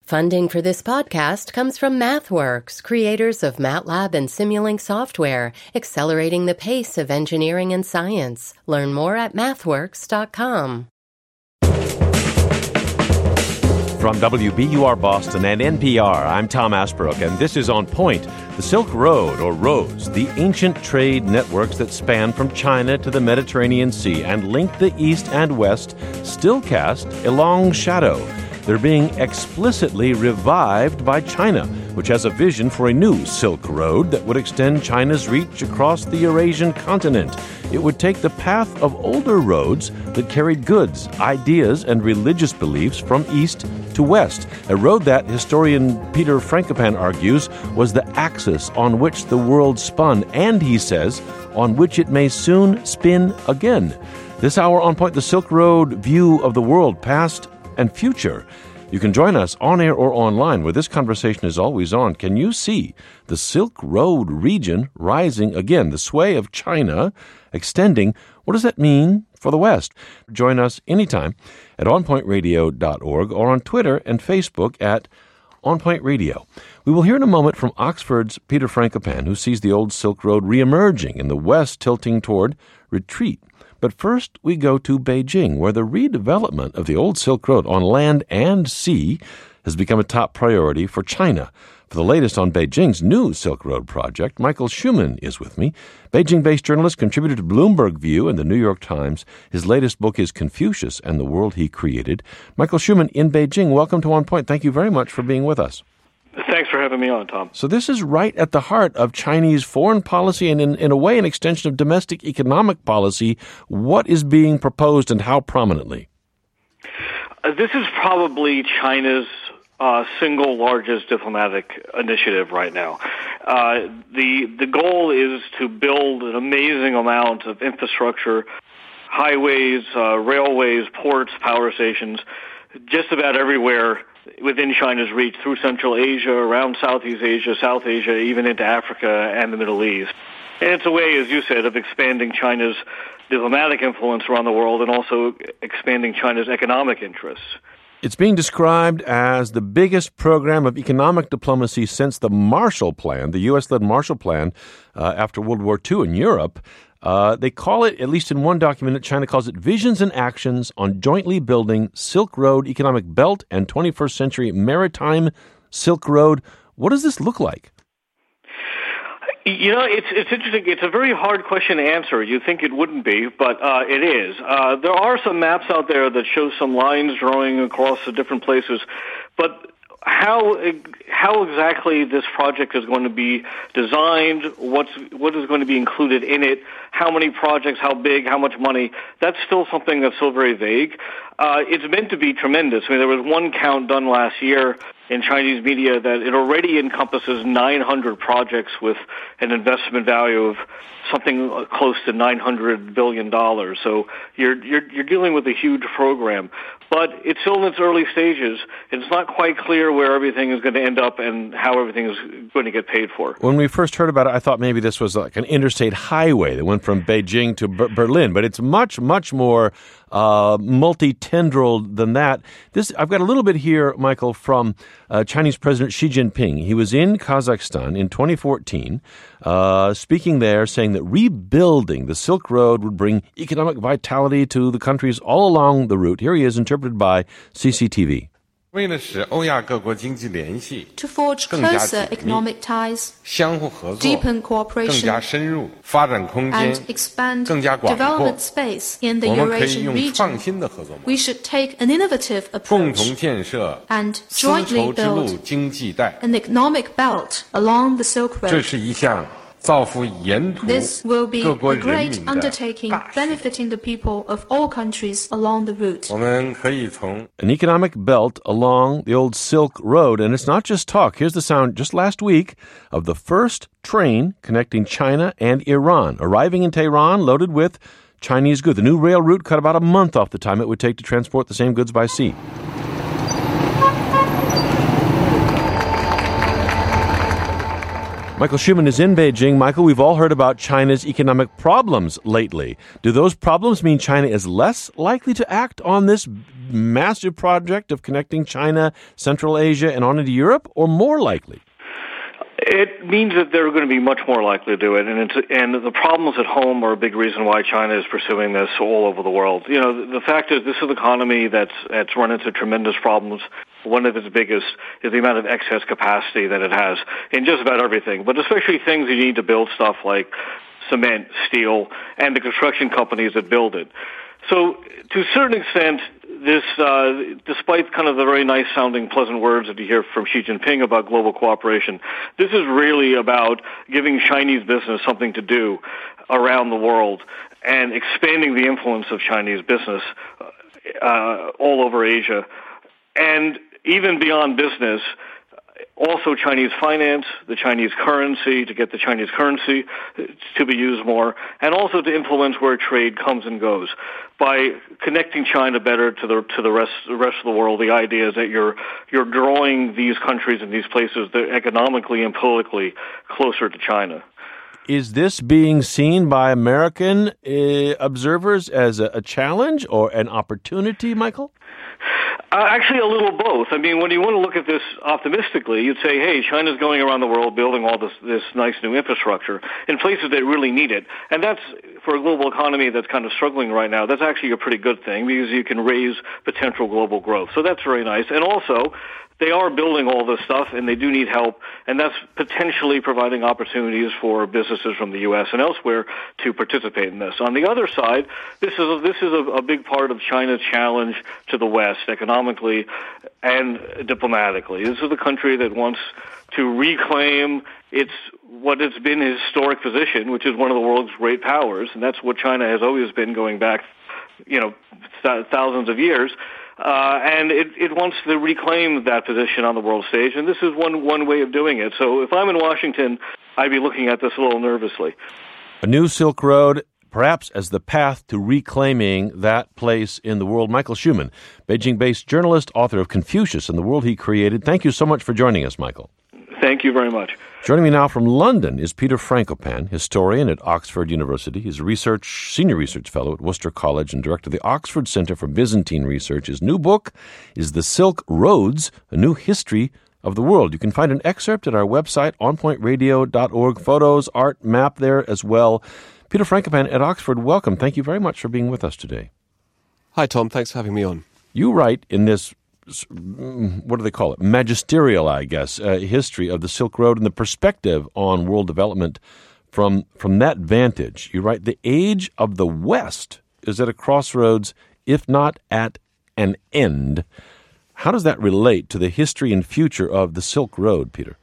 Funding for this podcast comes from MathWorks, creators of MATLAB and Simulink software, accelerating the pace of engineering and science. Learn more at mathworks.com. From WBUR Boston and NPR, I'm Tom Asbrook, and this is On Point. The Silk Road, or roads, the ancient trade networks that span from China to the Mediterranean Sea and link the East and West, still cast a long shadow. They're being explicitly revived by China, which has a vision for a new Silk Road that would extend China's reach across the Eurasian continent. It would take the path of older roads that carried goods, ideas, and religious beliefs from east to west, a road that, historian Peter Frankopan argues, was the axis on which the world spun, and, he says, on which it may soon spin again. This hour on Point, the Silk Road view of the world, past and future. You can join us on air or online, where this conversation is always on. Can you see the Silk Road region rising again, the sway of China extending? What does that mean for the West? Join us anytime at onpointradio.org or on Twitter and Facebook at OnPoint Radio. We will hear in a moment from Oxford's Peter Frankopan, who sees the old Silk Road reemerging in the West, tilting toward retreat. But first, we go to Beijing, where the redevelopment of the old Silk Road on land and sea has become a top priority for China. For the latest on Beijing's new Silk Road project, Michael Schumann is with me, Beijing-based journalist, contributor to Bloomberg View and the New York Times. His latest book is Confucius and the World He Created. Michael Schumann in Beijing, welcome to On Point. Thank you very much for being with us. Thanks for having me on, Tom. So this is right at the heart of Chinese foreign policy and, in a way, an extension of domestic economic policy. What is being proposed and how prominently? This is probably China's single largest diplomatic initiative right now. The goal is to build an amazing amount of infrastructure, highways, railways, ports, power stations, just about everywhere within China's reach, through Central Asia, around Southeast Asia, South Asia, even into Africa and the Middle East. And it's a way, as you said, of expanding China's diplomatic influence around the world and also expanding China's economic interests. It's being described as the biggest program of economic diplomacy since the Marshall Plan, the U.S.-led Marshall Plan after World War II in Europe. They call it, at least in one document, China calls it Visions and Actions on Jointly Building Silk Road Economic Belt and 21st Century Maritime Silk Road. What does this look like? You know, it's interesting. It's a very hard question to answer. You think it wouldn't be, but it is. There are some maps out there that show some lines drawing across the different places, but how exactly this project is going to be designed, what is going to be included in it, how many projects, how big, how much money, that's still something that's still very vague. It's meant to be tremendous. I mean, there was one count done last year in Chinese media that it already encompasses 900 projects with an investment value of something close to $900 billion. So you're dealing with a huge program. But it's still in its early stages. It's not quite clear where everything is going to end up and how everything is going to get paid for. When we first heard about it, I thought maybe this was like an interstate highway that went from Beijing to Berlin. But it's much, much more multi-tendril than that. I've got a little bit here, Michael, from Chinese President Xi Jinping. He was in Kazakhstan in 2014, speaking there, saying that rebuilding the Silk Road would bring economic vitality to the countries all along the route. Here he is, interpreted by CCTV. To forge closer economic ties, deepen cooperation, and expand development space in the Eurasian region, we should take an innovative approach and jointly build an economic belt along the Silk Road. This will be a great undertaking benefiting the people of all countries along the route. An economic belt along the old Silk Road. And it's not just talk. Here's the sound just last week of the first train connecting China and Iran, arriving in Tehran loaded with Chinese goods. The new rail route cut about a month off the time it would take to transport the same goods by sea. Michael Schumann is in Beijing. Michael, we've all heard about China's economic problems lately. Do those problems mean China is less likely to act on this massive project of connecting China, Central Asia, and on into Europe, or more likely? It means that they're going to be much more likely to do it, and the problems at home are a big reason why China is pursuing this all over the world. You know, the fact is this is an economy that's run into tremendous problems. One of its biggest is the amount of excess capacity that it has in just about everything, but especially things you need to build stuff like cement, steel, and the construction companies that build it. So to a certain extent, this, despite kind of the very nice sounding pleasant words that you hear from Xi Jinping about global cooperation, this is really about giving Chinese business something to do around the world and expanding the influence of Chinese business all over Asia. And even beyond business, also Chinese finance, the Chinese currency, to get the Chinese currency to be used more, and also to influence where trade comes and goes. By connecting China better to the rest of the world, the idea is that you're drawing these countries and these places that economically and politically closer to China. Is this being seen by American observers as a challenge or an opportunity, Michael? Actually, a little both. I mean, when you want to look at this optimistically, you'd say, hey, China's going around the world building all this nice new infrastructure in places that really need it. And that's, for a global economy that's kind of struggling right now, that's actually a pretty good thing because you can raise potential global growth. So that's very nice. And also, they are building all this stuff, and they do need help, and that's potentially providing opportunities for businesses from the U.S. and elsewhere to participate in this. On the other side, this is a big part of China's challenge to the West, economically and diplomatically. This is a country that wants to reclaim what it's been its historic position, which is one of the world's great powers, and that's what China has always been going back, thousands of years. And it wants to reclaim that position on the world stage, and this is one way of doing it. So if I'm in Washington, I'd be looking at this a little nervously. A new Silk Road, perhaps as the path to reclaiming that place in the world. Michael Schumann, Beijing-based journalist, author of Confucius and the World He Created. Thank you so much for joining us, Michael. Thank you very much. Joining me now from London is Peter Frankopan, historian at Oxford University. He's a senior research fellow at Worcester College and director of the Oxford Center for Byzantine Research. His new book is The Silk Roads, A New History of the World. You can find an excerpt at our website, onpointradio.org. Photos, art, map there as well. Peter Frankopan at Oxford, welcome. Thank you very much for being with us today. Hi, Tom. Thanks for having me on. You write in this, what do they call it? Magisterial, I guess, history of the Silk Road and the perspective on world development from that vantage. You write, the age of the West is at a crossroads, if not at an end. How does that relate to the history and future of the Silk Road, Peter?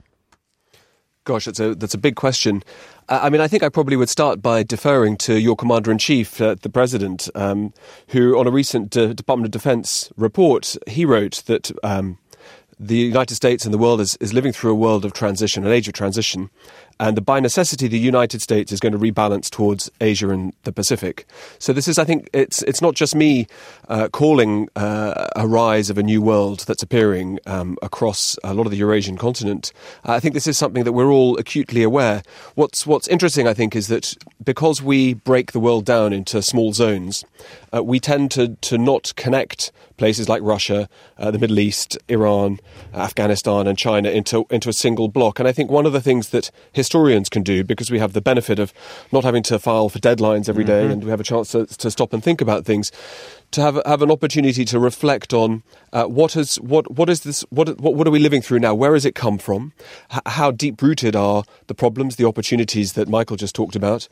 Gosh, that's a big question. I mean, I think I probably would start by deferring to your Commander-in-Chief, the President, who on a recent Department of Defense report, he wrote that the United States and the world is living through a world of transition, an age of transition, and by necessity, the United States is going to rebalance towards Asia and the Pacific. So this is, I think, it's not just me calling a rise of a new world that's appearing across a lot of the Eurasian continent. I think this is something that we're all acutely aware. What's interesting, I think, is that because we break the world down into small zones, we tend to not connect places like Russia, the Middle East, Iran, Afghanistan and China into a single block. And I think one of the things that historians can do, because we have the benefit of not having to file for deadlines every day and we have a chance to stop and think about things, to have an opportunity to reflect on what are we living through now? Where has it come from? How deep-rooted are the problems, the opportunities that Michael just talked about?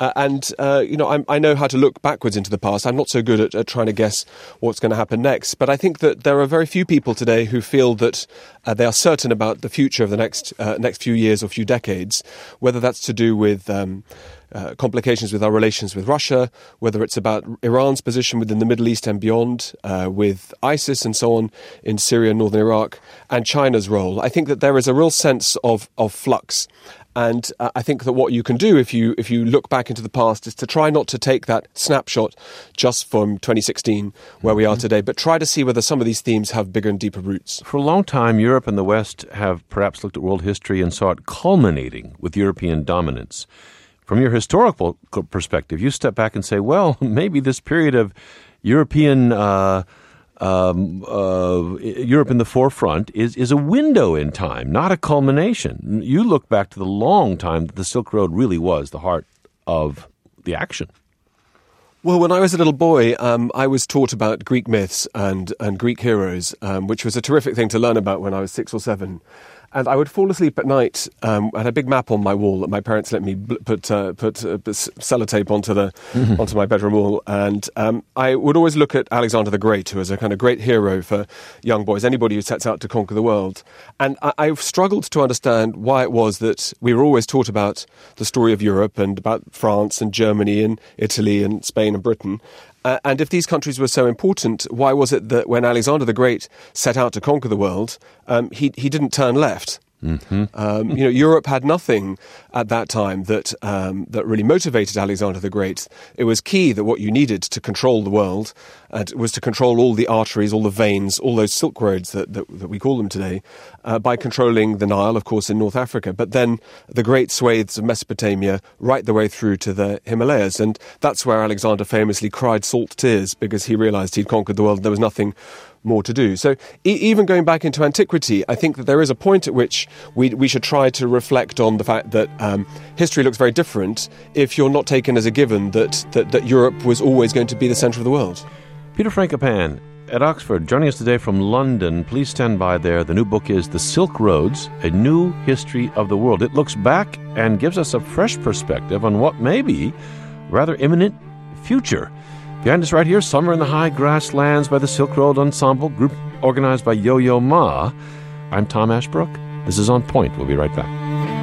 I know how to look backwards into the past. I'm not so good at trying to guess what's going to happen next. But I think that there are very few people today who feel that they are certain about the future of the next few years or few decades, whether that's to do with complications with our relations with Russia, whether it's about Iran's position within the Middle East and beyond, with ISIS and so on in Syria and northern Iraq, and China's role. I think that there is a real sense of flux. And I think that what you can do if you look back into the past is to try not to take that snapshot just from 2016 where we are today, but try to see whether some of these themes have bigger and deeper roots. For a long time, Europe and the West have perhaps looked at world history and saw it culminating with European dominance. From your historical perspective, you step back and say, well, maybe this period of European Europe in the forefront is a window in time, not a culmination. You look back to the long time that the Silk Road really was the heart of the action. Well, when I was a little boy, I was taught about Greek myths and Greek heroes, which was a terrific thing to learn about when I was 6 or 7. And I would fall asleep at night. I had a big map on my wall that my parents let me put sellotape onto my bedroom wall. And I would always look at Alexander the Great, who is a kind of great hero for young boys, anybody who sets out to conquer the world. And I've struggled to understand why it was that we were always taught about the story of Europe and about France and Germany and Italy and Spain and Britain. And if these countries were so important, why was it that when Alexander the Great set out to conquer the world, he didn't turn left? Mm-hmm. Europe had nothing at that time that really motivated Alexander the Great. It was key that what you needed to control the world was to control all the arteries, all the veins, all those silk roads that we call them today, by controlling the Nile, of course, in North Africa, but then the great swathes of Mesopotamia right the way through to the Himalayas. And that's where Alexander famously cried salt tears because he realized he'd conquered the world and there was nothing more to do. So even going back into antiquity, I think that there is a point at which we should try to reflect on the fact that history looks very different if you're not taken as a given that Europe was always going to be the centre of the world. Peter Frankopan at Oxford, joining us today from London. Please stand by there. The new book is The Silk Roads, A New History of the World. It looks back and gives us a fresh perspective on what may be a rather imminent future. Behind us right here, Summer in the High Grasslands by the Silk Road Ensemble, group organized by Yo-Yo Ma. I'm Tom Ashbrook. This is On Point. We'll be right back.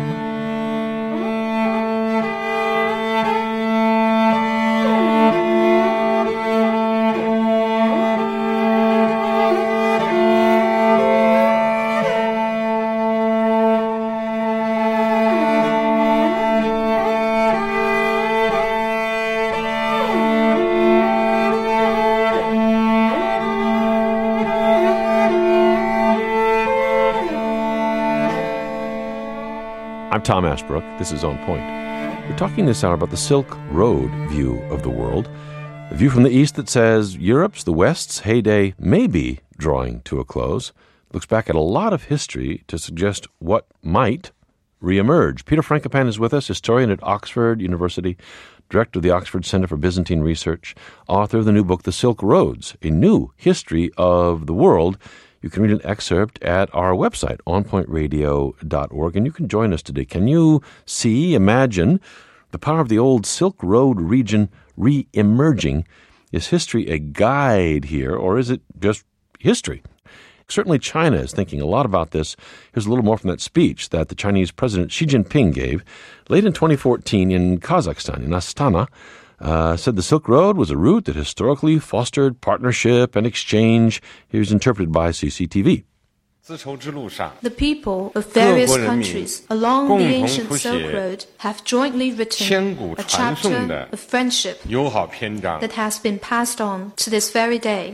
I'm Tom Ashbrook. This is On Point. We're talking this hour about the Silk Road view of the world, a view from the East that says Europe's, the West's heyday may be drawing to a close. It looks back at a lot of history to suggest what might reemerge. Peter Frankopan is with us, historian at Oxford University, director of the Oxford Center for Byzantine Research, author of the new book, The Silk Roads, A New History of the World. You can read an excerpt at our website, onpointradio.org, and you can join us today. Can you imagine the power of the old Silk Road region re-emerging? Is history a guide here, or is it just history? Certainly China is thinking a lot about this. Here's a little more from that speech that the Chinese President Xi Jinping gave late in 2014 in Kazakhstan, in Astana. Said the Silk Road was a route that historically fostered partnership and exchange. Here's interpreted by CCTV. The people of various countries along the ancient Silk Road have jointly written a chapter of friendship that has been passed on to this very day.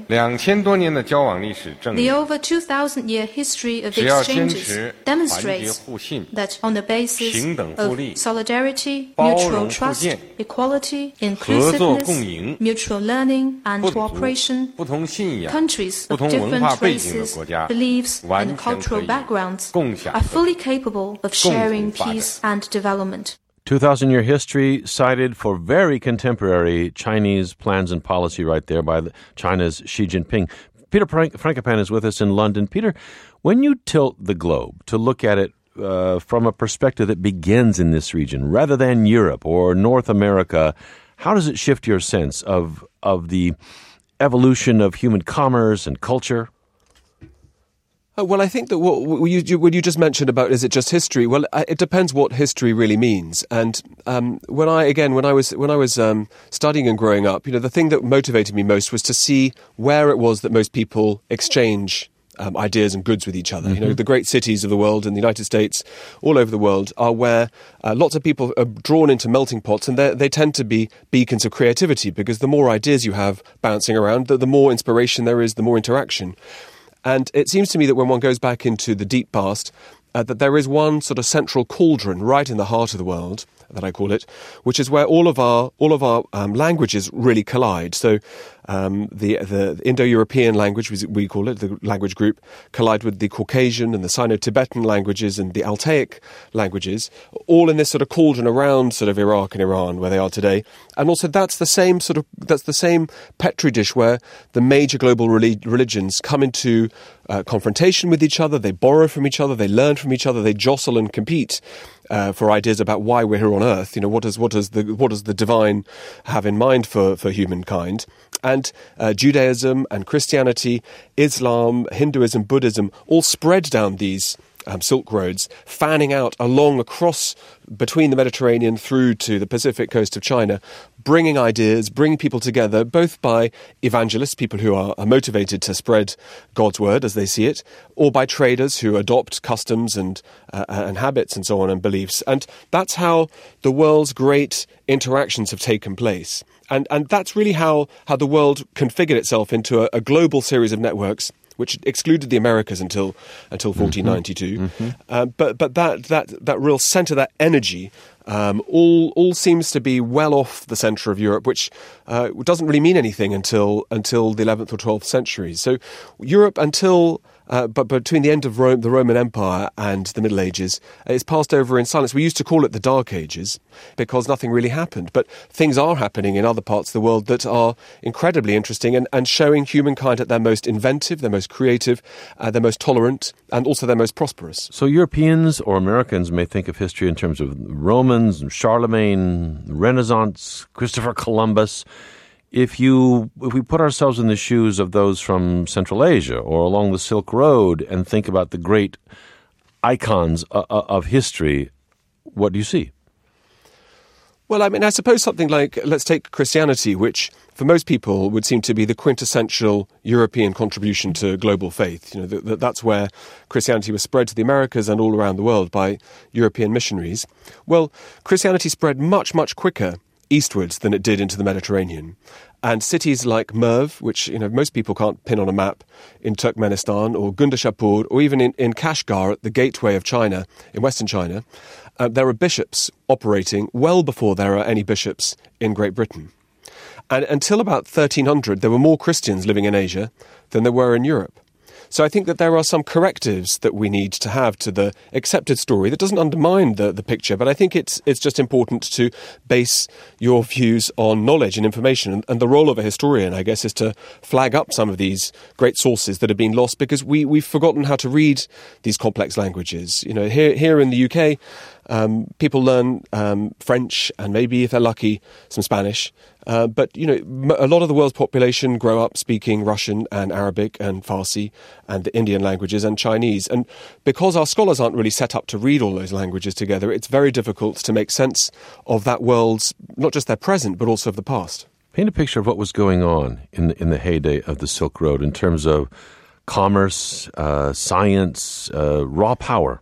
The over 2,000-year history of exchanges demonstrates that on the basis of solidarity, mutual trust, equality, inclusiveness, mutual learning, and cooperation, countries of different races, beliefs, and cultural backgrounds are fully capable of sharing peace and development. 2,000-year history cited for very contemporary Chinese plans and policy right there by China's Xi Jinping. Peter Frankopan is with us in London. Peter, when you tilt the globe to look at it from a perspective that begins in this region rather than Europe or North America, how does it shift your sense of the evolution of human commerce and culture? Well, I think that what you just mentioned about, is it just history? Well, it depends what history really means. And when I was studying and growing up, the thing that motivated me most was to see where it was that most people exchange ideas and goods with each other. You know, the great cities of the world in the United States, all over the world, are where lots of people are drawn into melting pots, and they tend to be beacons of creativity, because the more ideas you have bouncing around, the more inspiration there is, the more interaction. And it seems to me that when one goes back into the deep past, that there is one sort of central cauldron right in the heart of the world, that I call it, which is where all of our languages really collide. So the Indo-European language, we call it, the language group, collide with the Caucasian and the Sino-Tibetan languages and the Altaic languages, all in this sort of cauldron around sort of Iraq and Iran, where they are today. And also that's the same petri dish where the major global religions come into confrontation with each other. They borrow from each other, they learn from each other, they jostle and compete for ideas about why we're here on Earth. You know, what does the divine have in mind for humankind? And Judaism and Christianity, Islam, Hinduism, Buddhism all spread down these Silk Roads, fanning out across between the Mediterranean through to the Pacific coast of China, bringing ideas, bringing people together, both by evangelists, people who are motivated to spread God's word as they see it, or by traders who adopt customs and habits and so on and beliefs. And that's how the world's great interactions have taken place. And that's really how the world configured itself into a global series of networks, which excluded the Americas until 1492. But that real centre, that energy, all seems to be well off the centre of Europe, which doesn't really mean anything until the 11th or 12th centuries. So Europe but between the end of the Roman Empire and the Middle Ages, it's passed over in silence. We used to call it the Dark Ages because nothing really happened. But things are happening in other parts of the world that are incredibly interesting and showing humankind at their most inventive, their most creative, their most tolerant, and also their most prosperous. So Europeans or Americans may think of history in terms of Romans, Charlemagne, Renaissance, Christopher Columbus. If we put ourselves in the shoes of those from Central Asia or along the Silk Road and think about the great icons of history, what do you see? Well, I mean, I suppose something like, let's take Christianity, which for most people would seem to be the quintessential European contribution to global faith. You know, that's where Christianity was spread to the Americas and all around the world by European missionaries. Well, Christianity spread much, much quicker eastwards than it did into the Mediterranean. And cities like Merv, which most people can't pin on a map, in Turkmenistan, or Gundashapur, or even in Kashgar at the gateway of China, in Western China, there are bishops operating well before there are any bishops in Great Britain. And until about 1300, there were more Christians living in Asia than there were in Europe. So I think that there are some correctives that we need to have to the accepted story that doesn't undermine the picture, but I think it's just important to base your views on knowledge and information. And the role of a historian, I guess, is to flag up some of these great sources that have been lost because we've forgotten how to read these complex languages. Here in the UK, people learn French and maybe, if they're lucky, some Spanish. But a lot of the world's population grow up speaking Russian and Arabic and Farsi and the Indian languages and Chinese. And because our scholars aren't really set up to read all those languages together, it's very difficult to make sense of that world's, not just their present, but also of the past. Paint a picture of what was going on in the heyday of the Silk Road in terms of commerce, science, raw power.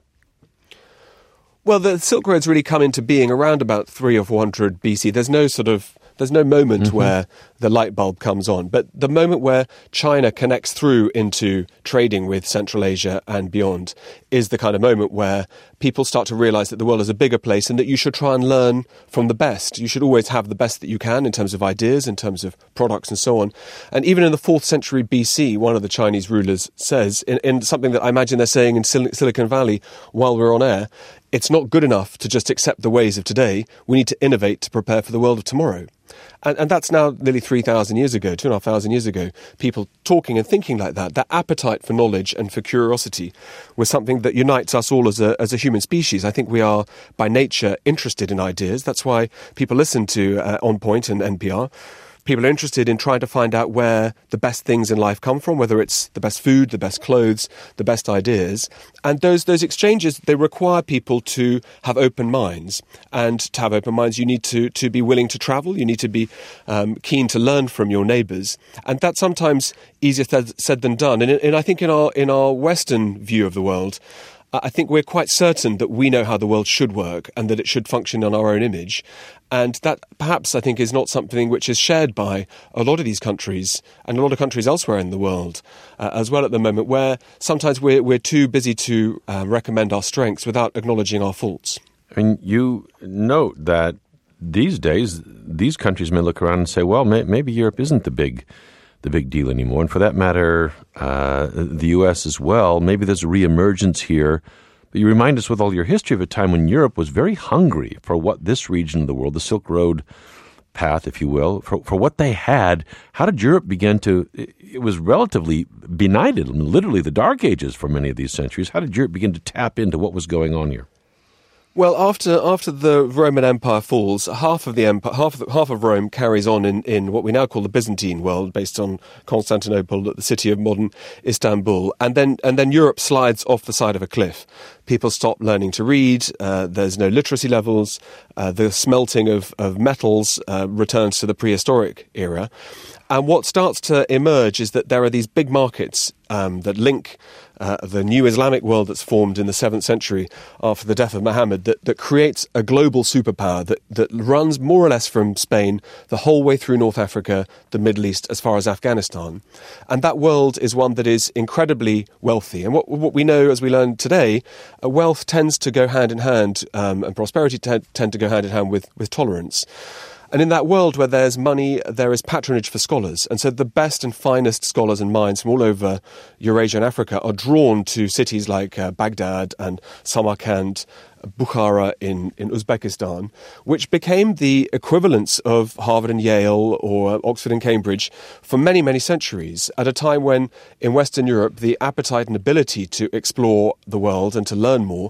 Well, the Silk Road's really come into being around about 300 or 400 BC. There's no moment where the light bulb comes on, but the moment where China connects through into trading with Central Asia and beyond is the kind of moment where people start to realize that the world is a bigger place and that you should try and learn from the best. You should always have the best that you can in terms of ideas, in terms of products and so on. And even in the 4th century BC, one of the Chinese rulers says, in something that I imagine they're saying in Silicon Valley while we're on air, it's not good enough to just accept the ways of today. We need to innovate to prepare for the world of tomorrow. And that's now nearly 3,000 years ago, 2,500 years ago, people talking and thinking like that. That appetite for knowledge and for curiosity was something that unites us all as a human species. I think we are, by nature, interested in ideas. That's why people listen to On Point and NPR. People are interested in trying to find out where the best things in life come from, whether it's the best food, the best clothes, the best ideas. And those exchanges, they require people to have open minds. And to have open minds, you need to be willing to travel. You need to be keen to learn from your neighbours. And that's sometimes easier said than done. And I think in our Western view of the world, I think we're quite certain that we know how the world should work and that it should function on our own image. And that perhaps, I think, is not something which is shared by a lot of these countries and a lot of countries elsewhere in the world as well at the moment, where sometimes we're too busy to recommend our strengths without acknowledging our faults. I mean, you note that these days, these countries may look around and say, well, maybe Europe isn't the big deal anymore. And for that matter, the U.S. as well. Maybe there's a reemergence here. But you remind us with all your history of a time when Europe was very hungry for what this region of the world, the Silk Road path, if you will, for what they had. How did Europe begin to, it was relatively benighted, literally the Dark Ages for many of these centuries. How did Europe begin to tap into what was going on here? Well, after the Roman Empire falls, half of Rome carries on in what we now call the Byzantine world, based on Constantinople, the city of modern Istanbul, and then Europe slides off the side of a cliff. People stop learning to read. There's no literacy levels. The smelting of metals returns to the prehistoric era. And what starts to emerge is that there are these big markets that link the new Islamic world that's formed in the 7th century after the death of Muhammad, that creates a global superpower that runs more or less from Spain the whole way through North Africa, the Middle East, as far as Afghanistan. And that world is one that is incredibly wealthy. And what we know, as we learn today, wealth tends to go hand in hand, and prosperity tend to go hand in hand with tolerance. And in that world where there's money, there is patronage for scholars. And so the best and finest scholars and minds from all over Eurasia and Africa are drawn to cities like Baghdad and Samarkand, Bukhara in Uzbekistan, which became the equivalents of Harvard and Yale or Oxford and Cambridge for many, many centuries, at a time when in Western Europe the appetite and ability to explore the world and to learn more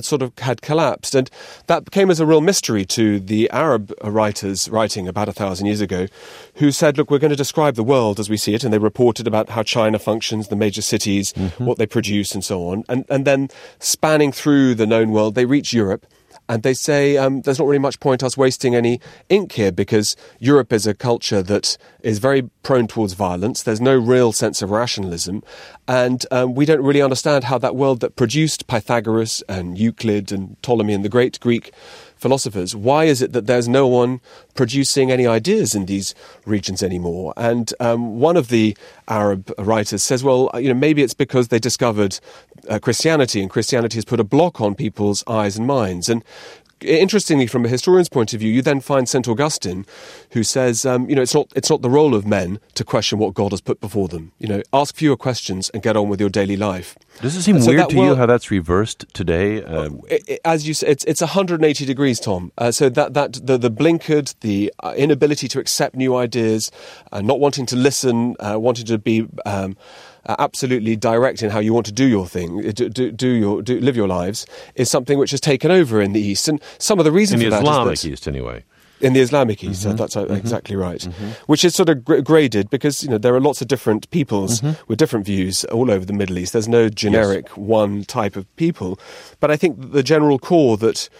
had collapsed. And that became as a real mystery to the Arab writers writing about 1,000 years ago, who said, look, we're going to describe the world as we see it, and they reported about how China functions, the major cities, what they produce and so on. And then spanning through the known world, they reach Europe, and they say there's not really much point us wasting any ink here, because Europe is a culture that is very prone towards violence. There's no real sense of rationalism, and we don't really understand how that world that produced Pythagoras and Euclid and Ptolemy and the great Greek philosophers, why is it that there's no one producing any ideas in these regions anymore? And one of the Arab writers says, well, maybe it's because they discovered Christianity, and Christianity has put a block on people's eyes and minds. And interestingly, from a historian's point of view, you then find St. Augustine, who says, it's not the role of men to question what God has put before them. Ask fewer questions and get on with your daily life. Does it seem weird to you how that's reversed today? As you said, it's 180 degrees, Tom. So that the blinkered, the inability to accept new ideas, not wanting to listen, wanting to be absolutely direct in how you want to do your thing, live your lives, is something which has taken over in the East. And some of the reason for that is in the Islamic East, anyway. In the Islamic East, that's exactly right. Which is sort of graded because there are lots of different peoples with different views all over the Middle East. There's no generic one type of people. But I think the general core that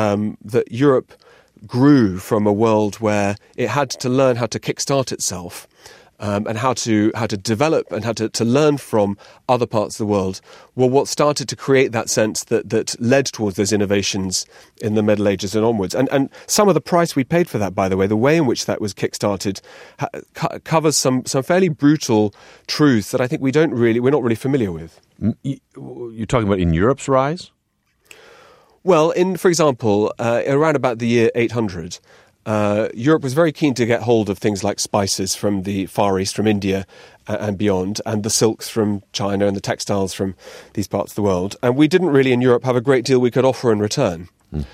Europe grew from a world where it had to learn how to kickstart itself, and how to develop and how to learn from other parts of the world, were what started to create that sense that led towards those innovations in the Middle Ages and onwards. And some of the price we paid for that, by the way, the way in which that was kick-started, covers some fairly brutal truths that I think we're not really familiar with. You're talking about in Europe's rise? Well, for example, around about the year 800, Europe was very keen to get hold of things like spices from the Far East, from India and beyond, and the silks from China and the textiles from these parts of the world. And we didn't really in Europe have a great deal we could offer in return.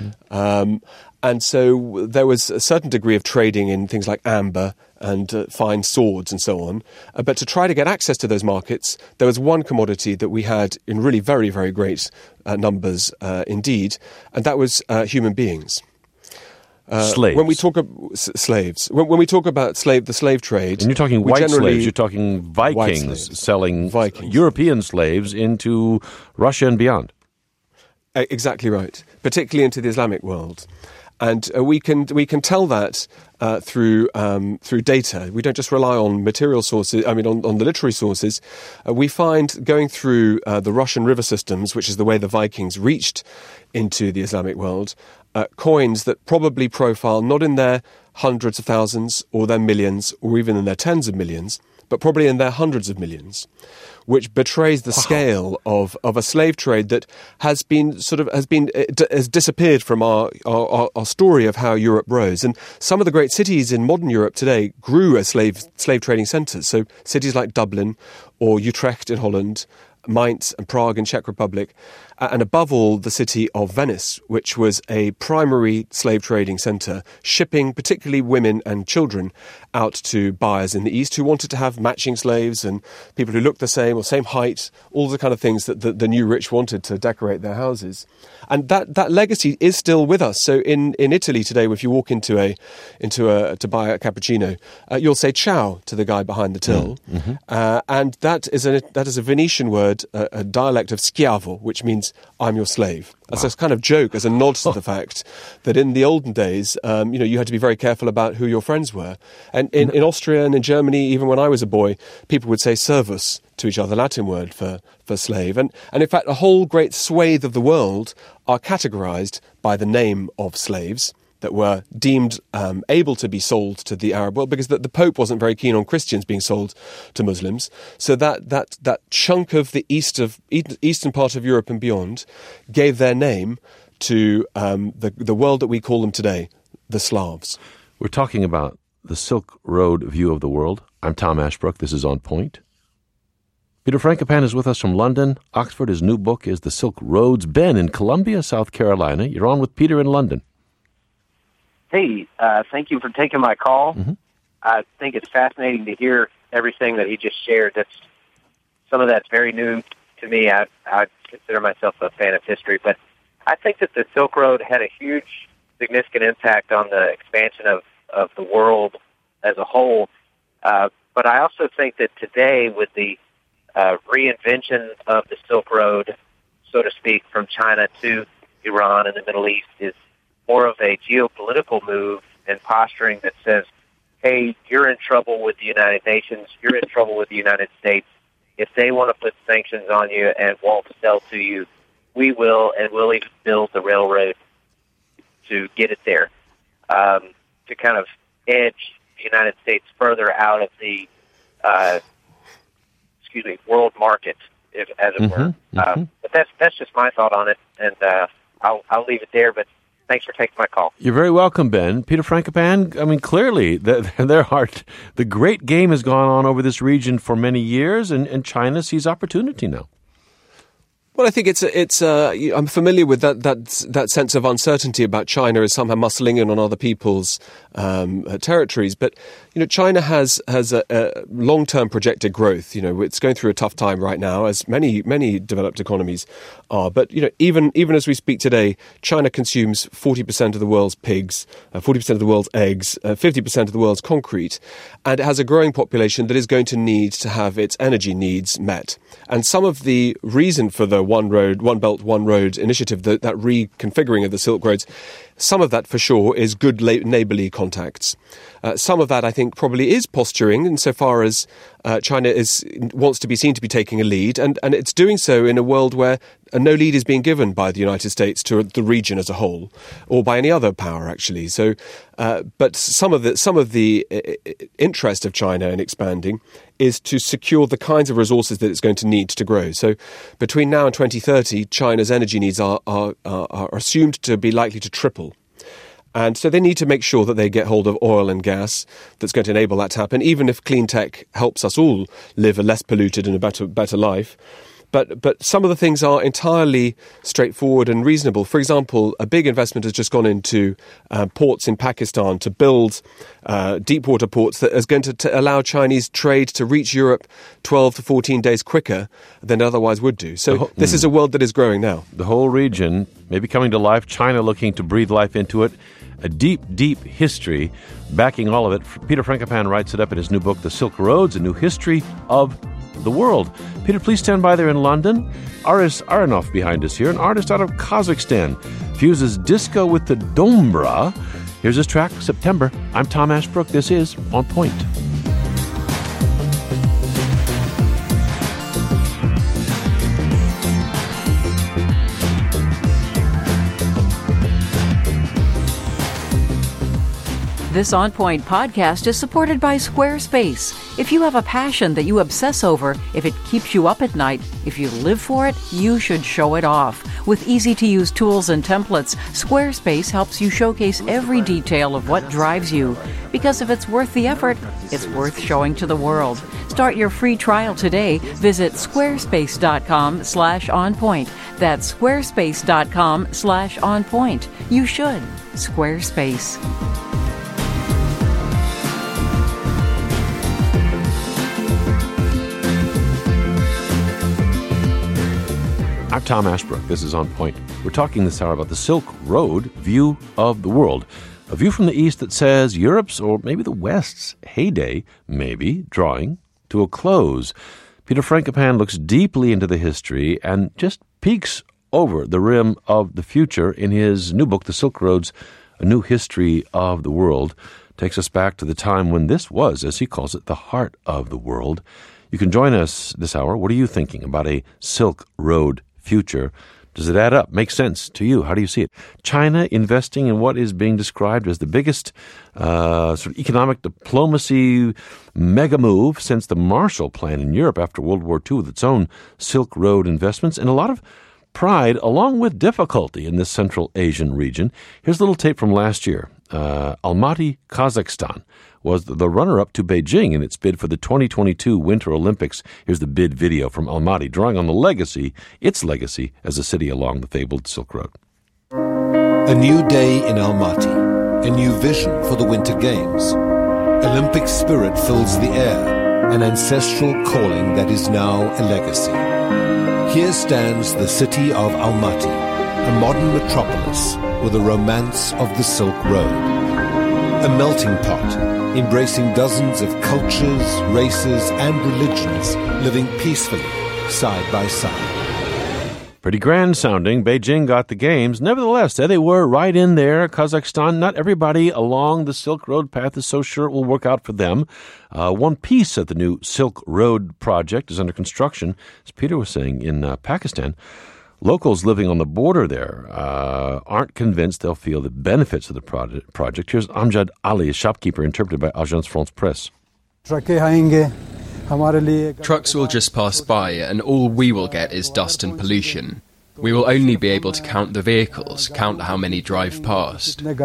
And so there was a certain degree of trading in things like amber and fine swords and so on. But to try to get access to those markets, there was one commodity that we had in really very, very great numbers indeed, and that was human beings. Slaves. When we talk slaves, when we talk about the slave trade, and you're talking white slaves, you're talking Vikings selling European slaves into Russia and beyond. Exactly right, particularly into the Islamic world. And we can tell that through data. We don't just rely on material sources. I mean, on the literary sources. We find going through the Russian river systems, which is the way the Vikings reached into the Islamic world, coins that probably profile not in their hundreds of thousands or their millions or even in their tens of millions, but probably in their hundreds of millions, which betrays the scale of a slave trade that has disappeared from our story of how Europe rose. And some of the great cities in modern Europe today grew as slave trading centres. So cities like Dublin or Utrecht in Holland, Mainz and Prague in Czech Republic, and above all, the city of Venice, which was a primary slave trading centre, shipping particularly women and children out to buyers in the East who wanted to have matching slaves and people who looked the same or same height, all the kind of things that the new rich wanted to decorate their houses. And that legacy is still with us. So in Italy today, if you walk to buy a cappuccino, you'll say ciao to the guy behind the till. Mm-hmm. And that is a Venetian word, a dialect of schiavo, which means I'm your slave. As a kind of joke, as a nod to the fact that in the olden days, you had to be very careful about who your friends were. And in Austria and in Germany, even when I was a boy, people would say servus to each other, Latin word for slave. And in fact, a whole great swathe of the world are categorized by the name of slaves that were deemed able to be sold to the Arab world, because the Pope wasn't very keen on Christians being sold to Muslims. So that chunk of the eastern part of Europe and beyond gave their name to the world that we call them today, the Slavs. We're talking about the Silk Road view of the world. I'm Tom Ashbrook. This is On Point. Peter Frankopan is with us from London. Oxford. His new book is The Silk Roads. Ben in Columbia, South Carolina. You're on with Peter in London. Hey, thank you for taking my call. Mm-hmm. I think it's fascinating to hear everything that he just shared. Some of that's very new to me. I consider myself a fan of history, but I think that the Silk Road had a huge, significant impact on the expansion of the world as a whole. But I also think that today, with the reinvention of the Silk Road, so to speak, from China to Iran and the Middle East, is more of a geopolitical move and posturing that says, hey, you're in trouble with the United Nations, you're in trouble with the United States. If they want to put sanctions on you and won't sell to you, we will, and we'll even build the railroad to get it there, to kind of edge the United States further out of the world market, as it were. Mm-hmm. But that's just my thought on it, and I'll leave it there, but thanks for taking my call. You're very welcome, Ben. Peter Frankopan, I mean, clearly, the great game has gone on over this region for many years, and China sees opportunity now. Well, I think I'm familiar with that sense of uncertainty about China as somehow muscling in on other people's territories. But China has a long-term projected growth. It's going through a tough time right now, as many developed economies are. But even as we speak today, China consumes 40% of the world's pigs, 40% of the world's eggs, 50% of the world's concrete, and it has a growing population that is going to need to have its energy needs met. And some of the reason for the One Belt, One Road initiative, that reconfiguring of the Silk Roads, some of that for sure is good neighbourly contacts. Some of that, I think, probably is posturing insofar as China wants to be seen to be taking a lead, and it's doing so in a world where no lead is being given by the United States to the region as a whole, or by any other power, actually. So, but some of the interest of China in expanding is to secure the kinds of resources that it's going to need to grow. So, between now and 2030, China's energy needs are assumed to be likely to triple. And so they need to make sure that they get hold of oil and gas that's going to enable that to happen, even if clean tech helps us all live a less polluted and a better life. But some of the things are entirely straightforward and reasonable. For example, a big investment has just gone into ports in Pakistan to build deep water ports that is going to allow Chinese trade to reach Europe 12 to 14 days quicker than it otherwise would do. So this is a world that is growing now. The whole region may be coming to life, China looking to breathe life into it. a deep, deep history backing all of it. Peter Frankopan writes it up in his new book, The Silk Roads, A New History of the World. Peter, please stand by there in London. Aris Aronov behind us here, an artist out of Kazakhstan, fuses disco with the dombra. Here's his track, September. I'm Tom Ashbrook. This is On Point. This On Point podcast is supported by Squarespace. If you have a passion that you obsess over, if it keeps you up at night, if you live for it, you should show it off. With easy-to-use tools and templates, Squarespace helps you showcase every detail of what drives you. Because if it's worth the effort, it's worth showing to the world. Start your free trial today. Visit squarespace.com/onpoint. That's squarespace.com/onpoint. You should. Squarespace. I'm Tom Ashbrook. This is On Point. We're talking this hour about the Silk Road view of the world. A view from the East that says Europe's, or maybe the West's, heyday may be drawing to a close. Peter Frankopan looks deeply into the history and just peeks over the rim of the future in his new book, The Silk Roads, A New History of the World. Takes us back to the time when this was, as he calls it, the heart of the world. You can join us this hour. What are you thinking about a Silk Road future? Does it add up? Make sense to you? How do you see it? China investing in what is being described as the biggest sort of economic diplomacy mega move since the Marshall Plan in Europe after World War II, with its own Silk Road investments and a lot of pride along with difficulty in this Central Asian region. Here's a little tape from last year. Almaty, Kazakhstan was the runner-up to Beijing in its bid for the 2022 Winter Olympics. Here's the bid video from Almaty, drawing on its legacy as a city along the fabled Silk Road. A new day in Almaty, a new vision for the Winter Games. Olympic spirit fills the air, an ancestral calling that is now a legacy. Here stands the city of Almaty, a modern metropolis with the romance of the Silk Road. A melting pot, embracing dozens of cultures, races, and religions living peacefully side by side. Pretty grand sounding. Beijing got the games. Nevertheless, there they were right in there. Kazakhstan, not everybody along the Silk Road path is so sure it will work out for them. One piece of the new Silk Road project is under construction, as Peter was saying, in Pakistan. Locals living on the border there aren't convinced they'll feel the benefits of the project. Here's Amjad Ali, a shopkeeper interpreted by Agence France Presse. Trucks will just pass by, and all we will get is dust and pollution. We will only be able to count the vehicles, count how many drive past. Peter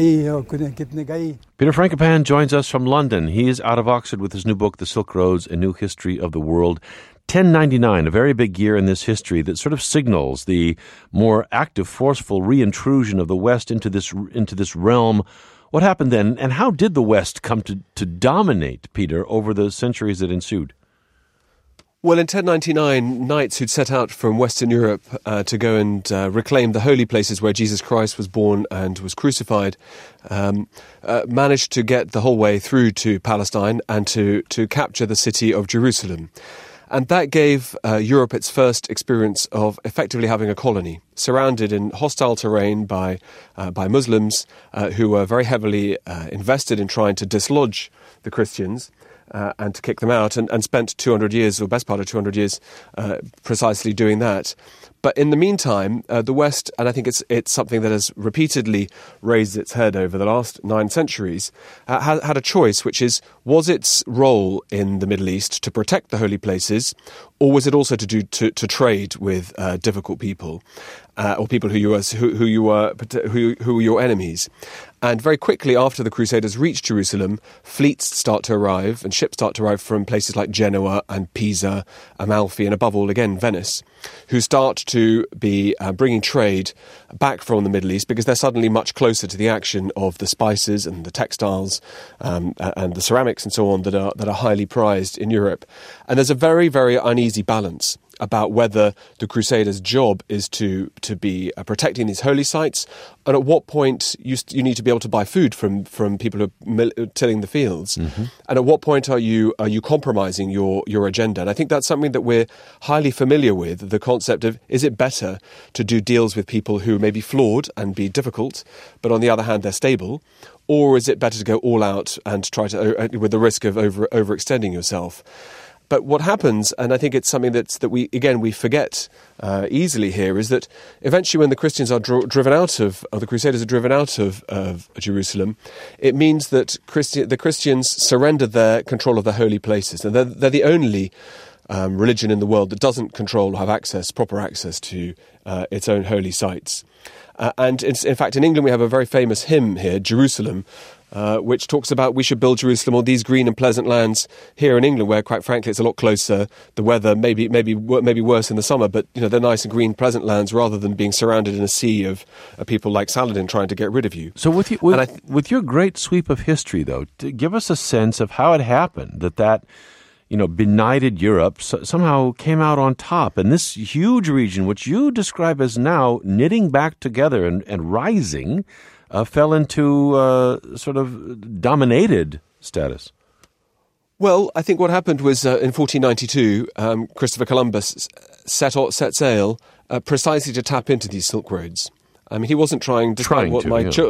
Frankopan joins us from London. He is out of Oxford with his new book, The Silk Roads, A New History of the World. 1099, a very big year in this history that sort of signals the more active, forceful reintrusion of the West into this realm. What happened then, and how did the West come to dominate, Peter, over the centuries that ensued? Well, in 1099, knights who'd set out from Western Europe to go and reclaim the holy places where Jesus Christ was born and was crucified managed to get the whole way through to Palestine and to capture the city of Jerusalem. And that gave Europe its first experience of effectively having a colony, surrounded in hostile terrain by Muslims who were very heavily invested in trying to dislodge the Christians and to kick them out, and spent 200 years, or best part of 200 years, precisely doing that. But in the meantime, the West, and I think it's something that has repeatedly raised its head over the last 9 centuries, had a choice, which is, was its role in the Middle East to protect the holy places, or was it also to trade with difficult people, or people who were your enemies? And very quickly after the Crusaders reach Jerusalem, fleets start to arrive and ships start to arrive from places like Genoa and Pisa, Amalfi, and above all, again, Venice, who start to be bringing trade back from the Middle East because they're suddenly much closer to the action of the spices and the textiles and the ceramics and so on that are highly prized in Europe. And there's a very, very uneasy balance about whether the Crusaders' job is to be protecting these holy sites, and at what point you need to be able to buy food from people who are tilling the fields, and at what point are you compromising your agenda? And I think that's something that we're highly familiar with, the concept of, is it better to do deals with people who may be flawed and be difficult, but on the other hand they're stable, or is it better to go all out and try to, with the risk of overextending yourself? But what happens, and I think it's something that we forget easily here, is that eventually when the Christians are driven out of, or the Crusaders are driven out of Jerusalem, it means that the Christians surrender their control of their holy places. And they're the only religion in the world that doesn't control or have proper access to its own holy sites. And in fact, in England, we have a very famous hymn here, Jerusalem, which talks about we should build Jerusalem on these green and pleasant lands here in England, where, quite frankly, it's a lot closer. The weather maybe worse in the summer, but they're nice and green, pleasant lands, rather than being surrounded in a sea of people like Saladin trying to get rid of you. So with your great sweep of history, though, to give us a sense of how it happened that benighted Europe somehow came out on top, and this huge region, which you describe as now knitting back together and rising, fell into sort of dominated status. Well, I think what happened was in 1492, Christopher Columbus set sail precisely to tap into these Silk Roads. I mean, he wasn't despite what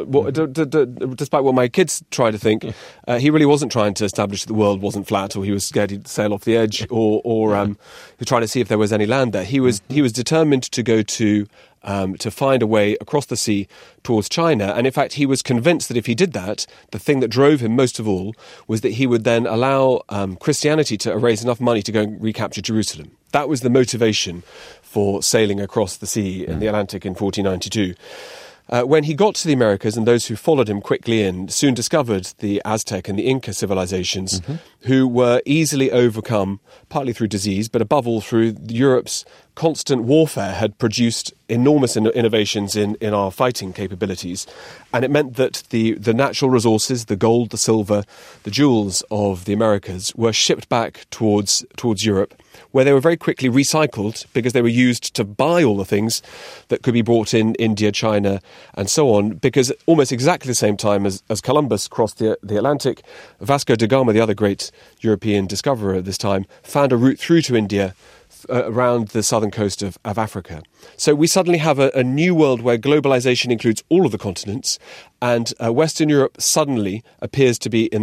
my kids try to think, he really wasn't trying to establish that the world wasn't flat, or he was scared he'd sail off the edge, or he was trying to see if there was any land there. He was determined to go to find a way across the sea towards China. And in fact, he was convinced that if he did that, the thing that drove him most of all was that he would then allow Christianity to raise enough money to go and recapture Jerusalem. That was the motivation for sailing across the sea in the Atlantic in 1492. When he got to the Americas, and those who followed him quickly soon discovered the Aztec and the Inca civilizations, who were easily overcome, partly through disease, but above all through Europe's constant warfare had produced enormous innovations in our fighting capabilities. And it meant that the natural resources, the gold, the silver, the jewels of the Americas were shipped back towards Europe, where they were very quickly recycled because they were used to buy all the things that could be brought in India, China, and so on, because almost exactly the same time as Columbus crossed the Atlantic, Vasco da Gama, the other great European discoverer at this time, found a route through to India around the southern coast of Africa. So we suddenly have a new world where globalization includes all of the continents, and Western Europe suddenly is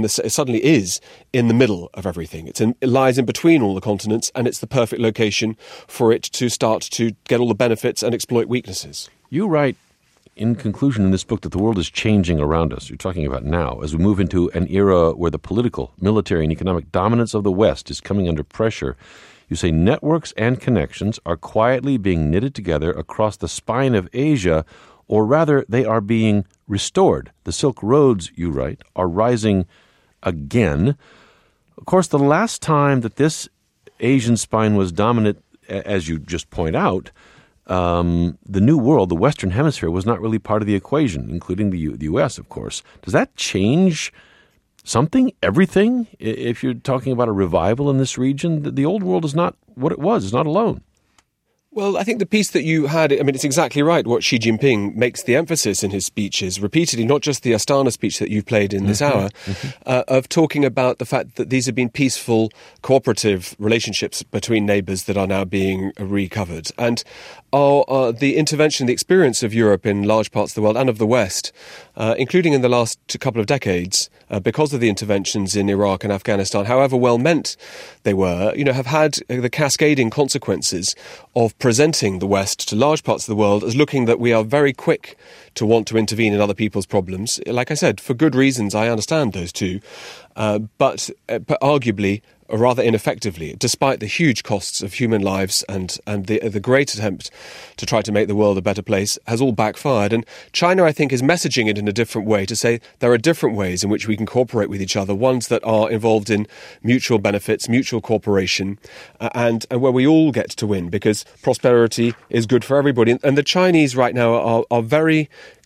in the middle of everything. It lies in between all the continents, and it's the perfect location for it to start to get all the benefits and exploit weaknesses. You write, in conclusion, in this book, that the world is changing around us. You're talking about now, as we move into an era where the political, military, and economic dominance of the West is coming under pressure. You say networks and connections are quietly being knitted together across the spine of Asia, or rather, they are being restored. The Silk Roads, you write, are rising again. Of course, the last time that this Asian spine was dominant, as you just point out, the New World, the Western Hemisphere, was not really part of the equation, including the U.S., of course. Does that change something, everything, if you're talking about a revival in this region? The old world is not what it was. It's not alone. Well, I think the piece that you had, it's exactly right what Xi Jinping makes the emphasis in his speeches repeatedly, not just the Astana speech that you've played in this hour, of talking about the fact that these have been peaceful, cooperative relationships between neighbours that are now being recovered. And the intervention, the experience of Europe in large parts of the world and of the West, including in the last couple of decades, because of the interventions in Iraq and Afghanistan, however well meant they were, have had the cascading consequences of presenting the West to large parts of the world as looking that we are very quick to want to intervene in other people's problems. Like I said, for good reasons, I understand those too, but arguably rather ineffectively, despite the huge costs of human lives and the great attempt to try to make the world a better place, has all backfired. And China, I think, is messaging it in a different way, to say there are different ways in which we can cooperate with each other, ones that are involved in mutual benefits, mutual cooperation, and where we all get to win, because prosperity is good for everybody. And the Chinese right now are very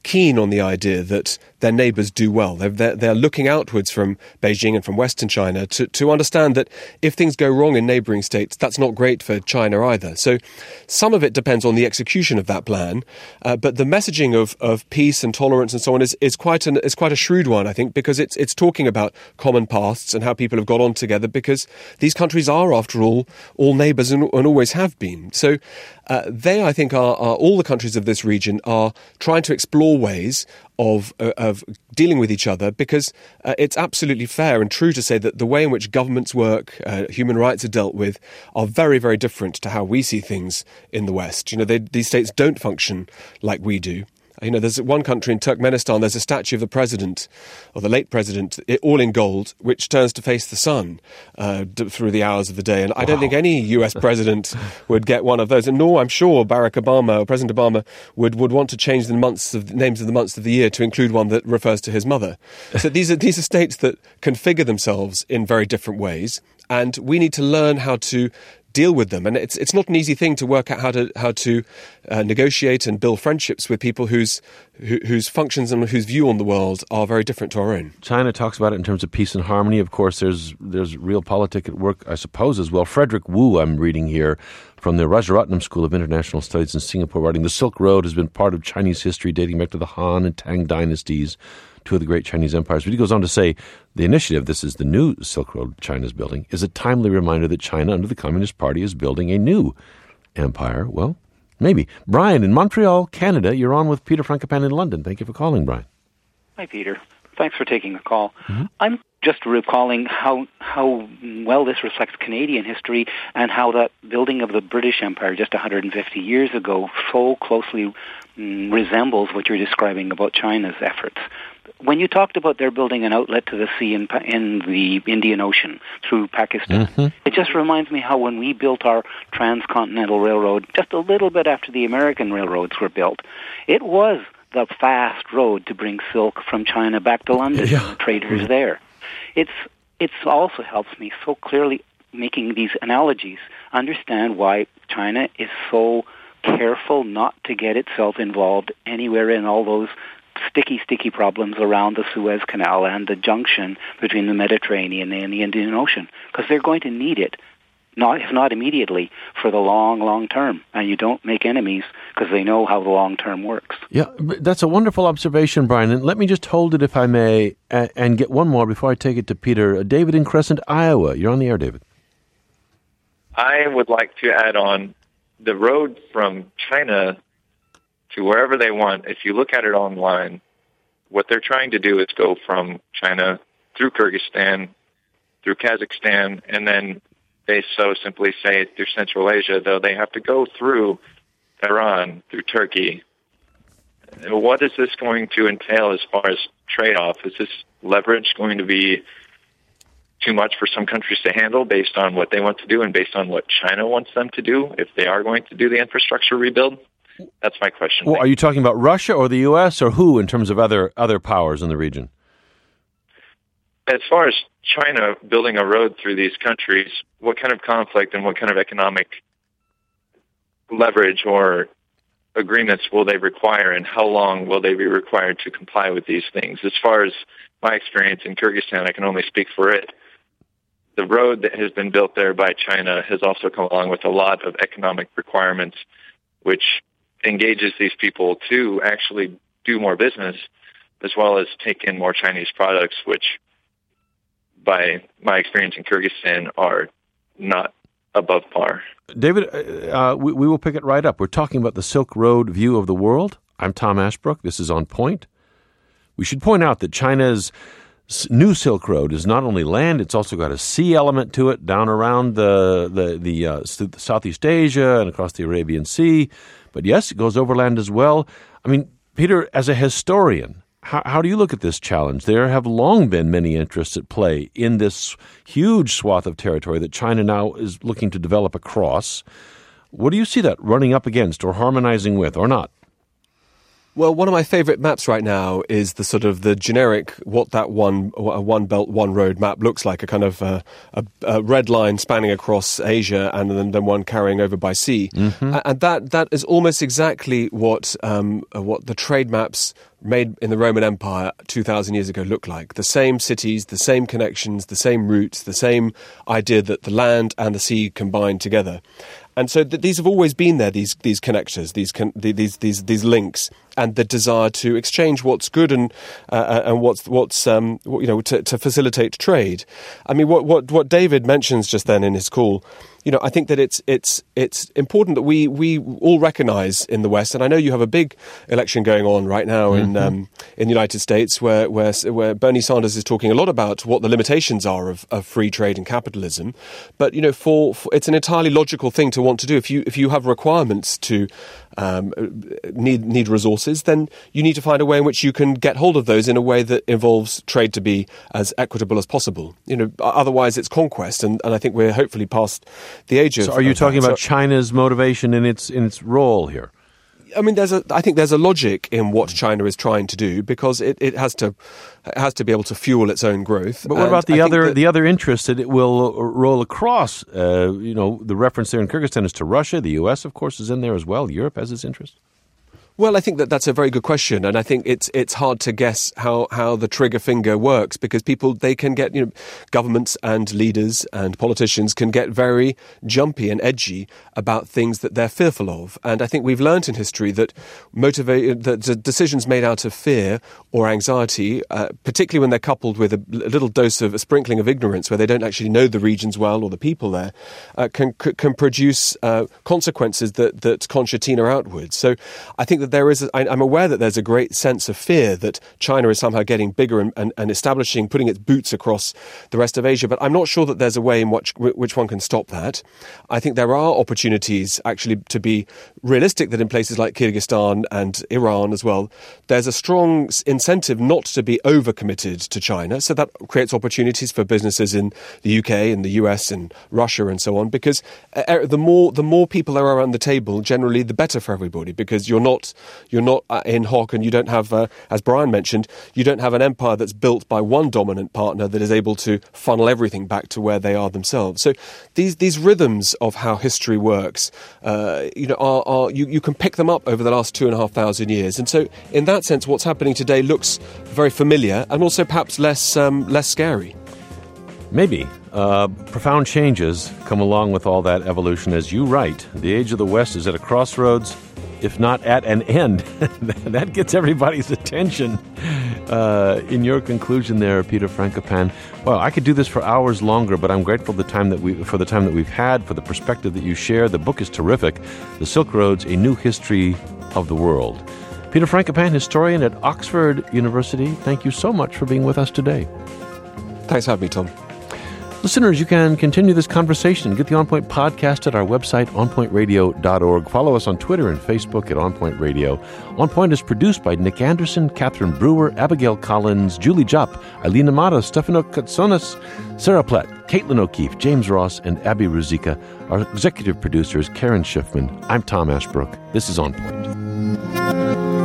keen on the idea that their neighbours do well. They're looking outwards from Beijing and from Western China to understand that if things go wrong in neighbouring states, that's not great for China either. So some of it depends on the execution of that plan, but the messaging of peace and tolerance and so on is quite a shrewd one, I think, because it's talking about common pasts and how people have got on together, because these countries are, after all neighbours and always have been. So they, I think, are all the countries of this region are trying to explore ways of dealing with each other, because it's absolutely fair and true to say that the way in which governments work, human rights are dealt with, are very, very different to how we see things in the West. You know, these states don't function like we do. You know, there's one country in Turkmenistan, there's a statue of the president, or the late president, all in gold, which turns to face the sun through the hours of the day. And I don't think any US president would get one of those. And nor, I'm sure, Barack Obama or President Obama would want to change the names of the months of the year to include one that refers to his mother. So these are states that configure themselves in very different ways. And we need to learn how to deal with them, and it's not an easy thing to work out how to negotiate and build friendships with people whose functions and whose view on the world are very different to our own. China talks about it in terms of peace and harmony. Of course, there's realpolitik at work, I suppose, as well. Frederick Wu, I'm reading here from the Rajaratnam School of International Studies in Singapore, writing, the Silk Road has been part of Chinese history dating back to the Han and Tang dynasties, two of the great Chinese empires. But he goes on to say, the initiative, this is the new Silk Road China's building, is a timely reminder that China, under the Communist Party, is building a new empire. Well, maybe. Brian, in Montreal, Canada, you're on with Peter Frankopan in London. Thank you for calling, Brian. Hi, Peter. Thanks for taking the call. Mm-hmm. I'm just recalling how well this reflects Canadian history and how that building of the British Empire just 150 years ago so closely resembles what you're describing about China's efforts. When you talked about their building an outlet to the sea in the Indian Ocean through Pakistan, it just reminds me how when we built our transcontinental railroad just a little bit after the American railroads were built, it was the fast road to bring silk from China back to London and the traders there. It's also helps me so clearly making these analogies understand why China is so careful not to get itself involved anywhere in all those sticky problems around the Suez Canal and the junction between the Mediterranean and the Indian Ocean, because they're going to need it, if not immediately, for the long term. And you don't make enemies because they know how the long term works. Yeah, that's a wonderful observation, Brian. And let me just hold it, if I may, and get one more before I take it to Peter. David in Crescent, Iowa. You're on the air, David. I would like to add on the road from China to wherever they want. If you look at it online, what they're trying to do is go from China through Kyrgyzstan, through Kazakhstan, and then they so simply say through Central Asia, though they have to go through Iran, through Turkey. What is this going to entail as far as trade-off? Is this leverage going to be too much for some countries to handle based on what they want to do and based on what China wants them to do if they are going to do the infrastructure rebuild? That's my question. Well, are you talking about Russia or the U.S. or who in terms of other powers in the region? As far as China building a road through these countries, what kind of conflict and what kind of economic leverage or agreements will they require, and how long will they be required to comply with these things? As far as my experience in Kyrgyzstan, I can only speak for it. The road that has been built there by China has also come along with a lot of economic requirements, which engages these people to actually do more business as well as take in more Chinese products, which by my experience in Kyrgyzstan are not above par. David, we will pick it right up. We're talking about the Silk Road view of the world. I'm Tom Ashbrook. This is On Point. We should point out that China's new Silk Road is not only land, it's also got a sea element to it down around the Southeast Asia and across the Arabian Sea. But yes, it goes overland as well. I mean, Peter, as a historian, how do you look at this challenge? There have long been many interests at play in this huge swath of territory that China now is looking to develop across. What do you see that running up against or harmonizing with or not? Well, one of my favourite maps right now is the sort of the generic what that one belt, one road map looks like, a kind of a red line spanning across Asia and then one carrying over by sea. Mm-hmm. And that is almost exactly what the trade maps made in the Roman Empire 2,000 years ago look like. The same cities, the same connections, the same routes, the same idea that the land and the sea combine together. And so these have always been there, these connectors, these links, and the desire to exchange what's good and what's to facilitate trade. I mean, what David mentions just then in his call, I think that it's important that we all recognise in the West, and I know you have a big election going on right now in the United States, where Bernie Sanders is talking a lot about what the limitations are of free trade and capitalism. But for it's an entirely logical thing to want to do. If you have requirements to need resources, then you need to find a way in which you can get hold of those in a way that involves trade to be as equitable as possible. Otherwise it's conquest, and I think we're hopefully past the age of. So are you talking about China's motivation in its role here? I mean, I think there's a logic in what China is trying to do, because it has to be able to fuel its own growth. But what about the other interests that it will roll across? The reference there in Kyrgyzstan is to Russia. The U.S., of course, is in there as well. Europe has its interest. Well, I think that's a very good question, and I think it's hard to guess how the trigger finger works, because they can get, governments and leaders and politicians can get very jumpy and edgy about things that they're fearful of. And I think we've learned in history that decisions made out of fear or anxiety, particularly when they're coupled with a little dose of a sprinkling of ignorance, where they don't actually know the regions well or the people there, can produce consequences that concertina outwards. So I think that I'm aware that there's a great sense of fear that China is somehow getting bigger and establishing, putting its boots across the rest of Asia. But I'm not sure that there's a way in which one can stop that. I think there are opportunities actually to be realistic that in places like Kyrgyzstan and Iran as well, there's a strong incentive not to be overcommitted to China. So that creates opportunities for businesses in the UK and the US and Russia and so on, because the more people are around the table, generally the better for everybody, because you're not in hoc, and you don't have, as Brian mentioned, you don't have an empire that's built by one dominant partner that is able to funnel everything back to where they are themselves. So these rhythms of how history works, you can pick them up over the last 2,500 years. And so in that sense, what's happening today looks very familiar and also perhaps less scary. Maybe. Profound changes come along with all that evolution. As you write, the age of the West is at a crossroads, if not at an end. That gets everybody's attention. In your conclusion there, Peter Frankopan, well, I could do this for hours longer, but I'm grateful for the time that we've had, for the perspective that you share. The book is terrific. The Silk Roads, A New History of the World. Peter Frankopan, historian at Oxford University, thank you so much for being with us today. Thanks for having me, Tom. Listeners, you can continue this conversation. Get the On Point podcast at our website, onpointradio.org. Follow us on Twitter and Facebook at On Point Radio. On Point is produced by Nick Anderson, Catherine Brewer, Abigail Collins, Julie Jopp, Eileen Amato, Stefano Katsonis, Sarah Platt, Caitlin O'Keefe, James Ross, and Abby Ruzicka. Our executive producer is Karen Schiffman. I'm Tom Ashbrook. This is On Point.